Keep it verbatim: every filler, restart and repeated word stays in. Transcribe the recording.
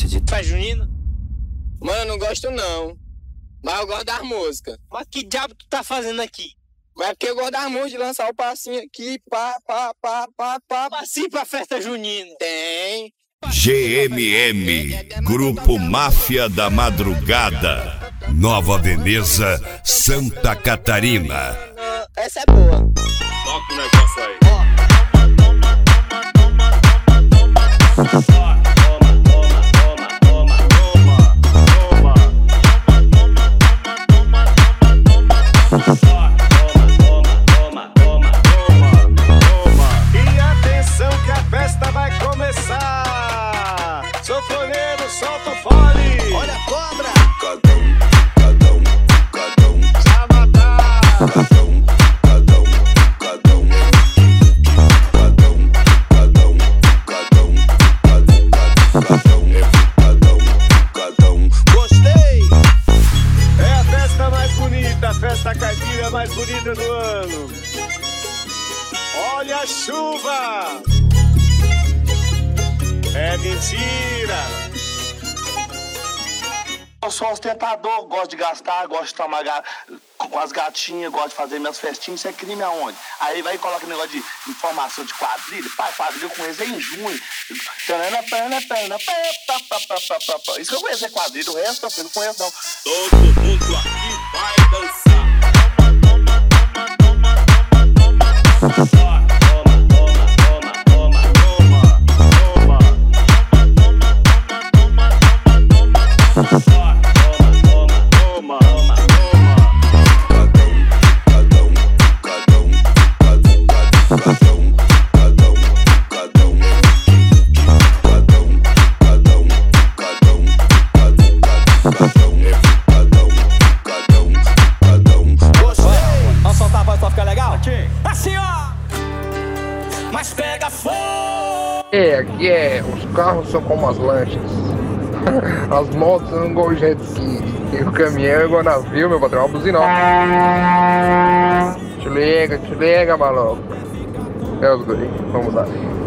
de festa junina? Mano, eu não gosto não. Mas eu gosto das músicas. Mas que diabo tu tá fazendo aqui? Mas é porque eu gosto das músicas, de lançar o passinho aqui, pá, pá, pá, pá, pá. Passinho pra festa junina. Tem. G M M, Grupo Máfia da Madrugada, Nova Veneza, Santa Catarina. Essa é boa. Toca o negócio aí. E atenção que a festa vai começar. Sanfoneiro, solta o fole. Olha a cobra. Cadão, cadão, cadão. Já matar. Cadão, cadão, cadão. Cadão, cadão, cadão. Cadão, cadão. Gostei. É a festa mais bonita, a festa caipira mais bonita do ano. Olha a chuva. É mentira. Eu sou ostentador, gosto de gastar, gosto de tomar ga... com as gatinhas, gosto de fazer minhas festinhas. Isso é crime aonde? Aí vai e coloca um negócio de informação de quadrilha. Pai, quadrilha com eles é em junho. Isso que eu conheço é quadrilha, o resto eu não conheço não. Todo mundo aqui vai dançar. É, aqui é, os carros são como as lanchas, as motos são igual jet ski, e o caminhão é igual navio, meu patrão, uma buzina. Te liga, te liga, maluco. É os guri, vamos lá.